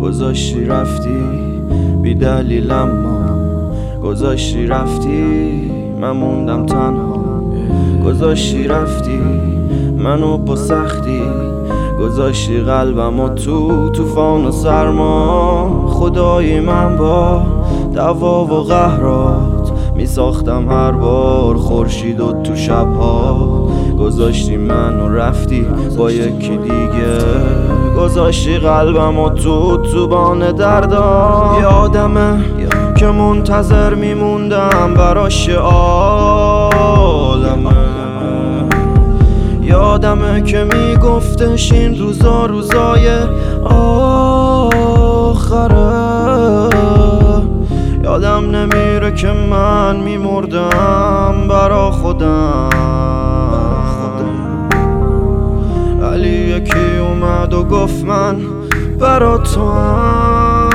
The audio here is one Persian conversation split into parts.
گذاشتی رفتی بی دلیل، اما گذاشتی رفتی من موندم تنها. گذاشتی رفتی منو با سختی، گذاشتی قلبم و تو طوفان و سرما. خدای من با دعوا و قهرات میساختم هر بار خورشید و تو شبها. گذاشتی منو رفتی با یکی دیگه، گذاشتی قلبم و تو زبان دردا. یادمه که منتظر میموندم براش عالمه، یادمه که میگفتش این روزا روزای آخره. یادم نمیره که من میمردم برا خودم، ولی یکی اومد و گفت من برا تو هم.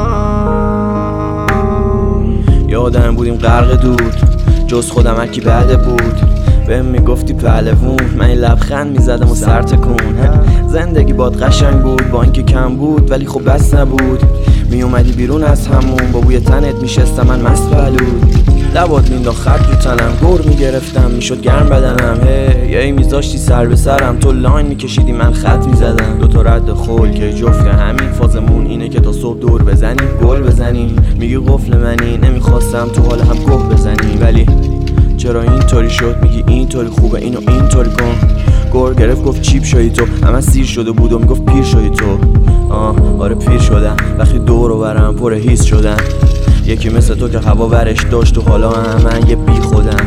یادم بودیم غرق دود، جز خودم هرکی بعده بود. بهم میگفتی پهلوون، من این لبخند میزدم و سر تکون. زندگی باد قشنگ بود با اینکه کم بود، ولی خب بس نبود. میومدی بیرون از همون، با بوی تنت میشستم من مست بلود. لبات مینداخت خط رو تنم، گور میگرفتم میشد گرم بدنم. هی میذاشتی سر به سرم، تو لاین میکشیدی من خط میزدم. دوتا رد خول که جفت همین فازمون اینه که تا صبح دور بزنیم گل بزنیم. میگی قفل منی نمیخواستم تو حال هم گه بزنی، ولی چرا اینطوری شد؟ میگی اینطوری خوبه اینو اینطوری کن. گور گرفت گفت چیپ شدی تو، همه سیر شده بود و میگفت پیر شدی تو. آره پیر شدم وقتی دور و برم پر حیث شدن. یکی مثل تو که هوا ورش داشت و حالا من یه بی خودم.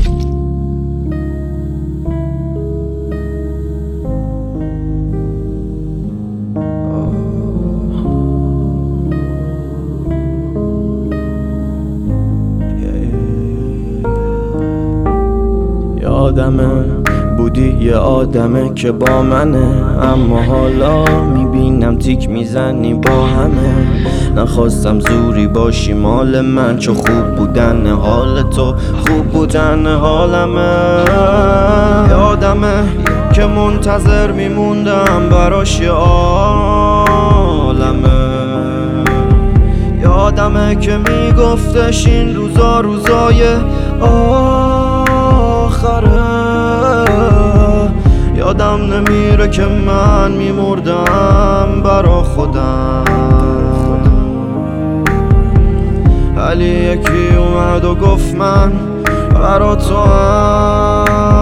یادمه بودی یه آدمه که با منه، اما حالا میبینم تیک میزنی با همه. نخواستم زوری باشی مال من، چون خوب بودن حال تو خوب بودن حالمه. یادمه که منتظر میموندم براش یه عالمه. یادمه که میگفتش این روزا روزای آخره. یادم نمیره که من میمردم برا خودم، ولی یکی اومد و گفت من برا تو هم.